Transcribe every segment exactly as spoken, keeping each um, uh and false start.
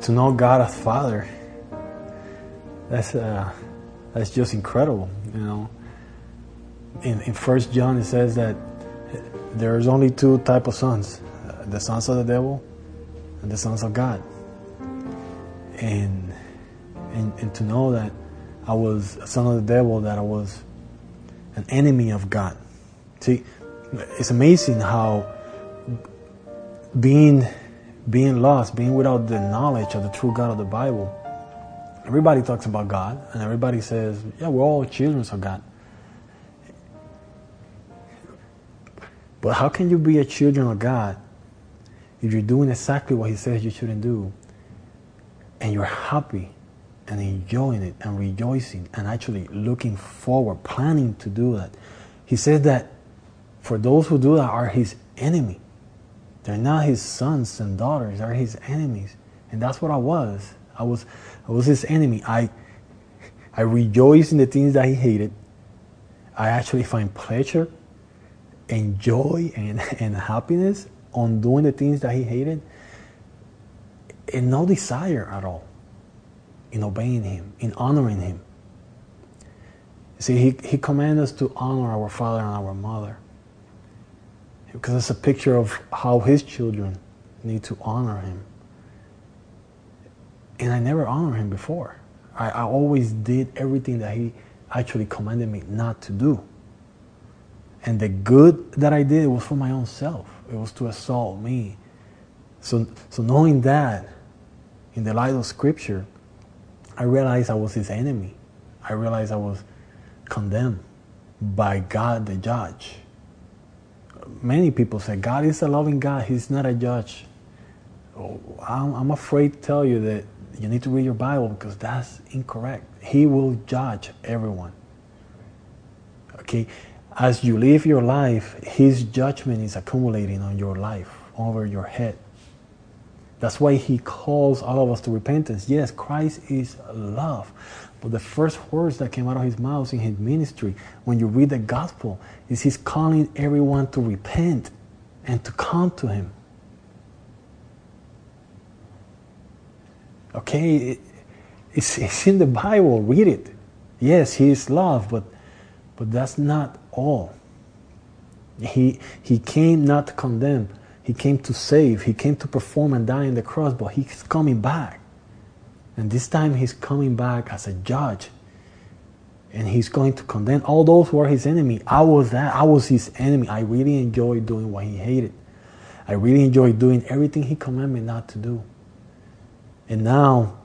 to know God as Father, that's uh, that's just incredible, you know. In in First John it says that there's only two type of sons: uh, the sons of the devil and the sons of God. And and and to know that I was a son of the devil, that I was an enemy of God. See, it's amazing how being being lost, being without the knowledge of the true God of the Bible, everybody talks about God and everybody says, yeah, we're all children of God. But how can you be a children of God if you're doing exactly what He says you shouldn't do, and you're happy and enjoying it and rejoicing and actually looking forward, planning to do that? He says that for those who do that are His enemy. They're not His sons and daughters, they're His enemies. And that's what I was. I was I was His enemy. I I rejoiced in the things that He hated. I actually find pleasure and joy and, and happiness on doing the things that He hated, and no desire at all in obeying Him, in honoring Him. See, He, he commanded us to honor our father and our mother, because it's a picture of how His children need to honor Him. And I never honored Him before. I, I always did everything that He actually commanded me not to do. And the good that I did was for my own self. It was to exalt me. So, so knowing that, in the light of Scripture, I realized I was His enemy. I realized I was condemned by God the judge. Many people say God is a loving God. He's not a judge. Oh, I'm, I'm afraid to tell you that you need to read your Bible, because that's incorrect. He will judge everyone. Okay? As you live your life, His judgment is accumulating on your life, over your head. That's why He calls all of us to repentance. Yes, Christ is love. But the first words that came out of His mouth in His ministry, when you read the gospel, is He's calling everyone to repent and to come to Him. Okay, it, it's, it's in the Bible. Read it. Yes, He is love, but but that's not all. He He came not to condemn. He came to save. He came to perform and die on the cross, but He's coming back. And this time He's coming back as a judge. And He's going to condemn all those who are His enemy. I was that. I was His enemy. I really enjoyed doing what He hated. I really enjoyed doing everything He commanded me not to do. And now,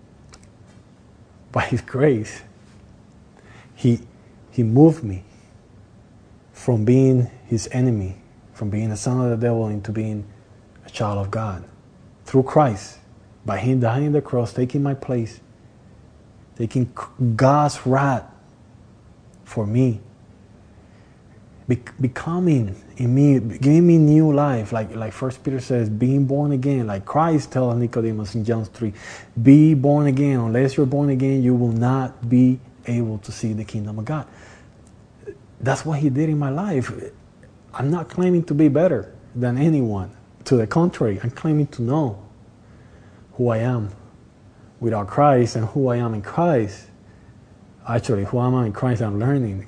by His grace, He He moved me from being His enemy, from being a son of the devil, into being a child of God. Through Christ, by Him dying on the cross, taking my place, taking God's wrath for me, Be- becoming in me, giving me new life, like like First Peter says, being born again, like Christ tells Nicodemus in John three, be born again. Unless you're born again, you will not be able to see the kingdom of God. That's what He did in my life. I'm not claiming to be better than anyone. To the contrary, I'm claiming to know who I am without Christ and who I am in Christ. Actually, who am I in Christ? I'm learning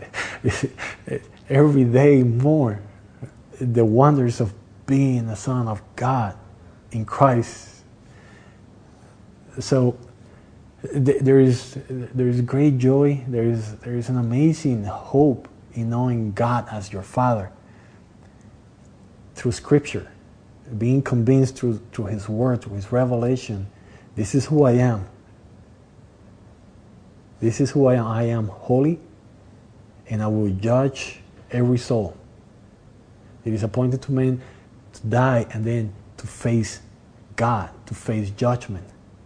every day more the wonders of being a son of God in Christ. So th- there is there is great joy. There is there is an amazing hope in knowing God as your Father through Scripture, being convinced through through His Word, through His revelation. This is who I am. This is who I am. I am holy, and I will judge every soul. It is appointed to men to die and then to face God, to face judgment.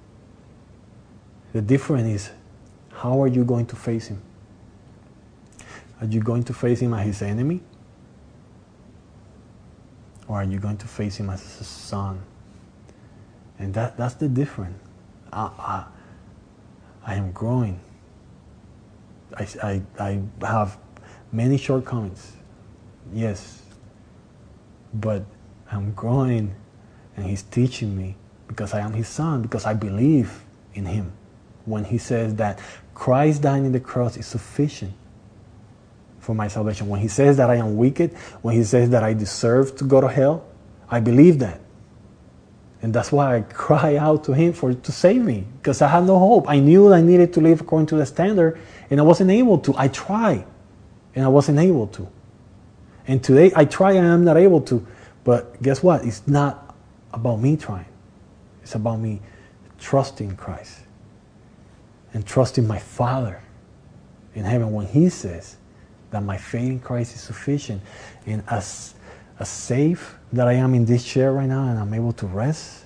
The difference is, how are you going to face Him? Are you going to face Him as His enemy? Or are you going to face Him as a son? And that, that's the difference. I, I, I am growing. I, I, I have many shortcomings, yes, but I'm growing, and He's teaching me, because I am his son, because I believe in him. When he says that Christ dying in the cross is sufficient for my salvation. When he says that I am wicked, when he says that I deserve to go to hell, I believe that. And that's why I cry out to him for to save me, because I had no hope. I knew I needed to live according to the standard, and I wasn't able to. I tried, and I wasn't able to. And today I try and I'm not able to. But guess what? It's not about me trying. It's about me trusting Christ and trusting my Father in heaven when he says that my faith in Christ is sufficient. And as, as safe that I am in this chair right now and I'm able to rest,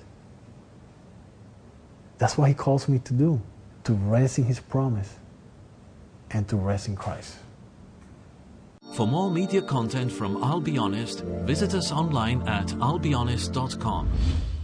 that's what he calls me to do, to rest in his promise and to rest in Christ. For more media content from I'll Be Honest, visit us online at I'll Be Honest dot com.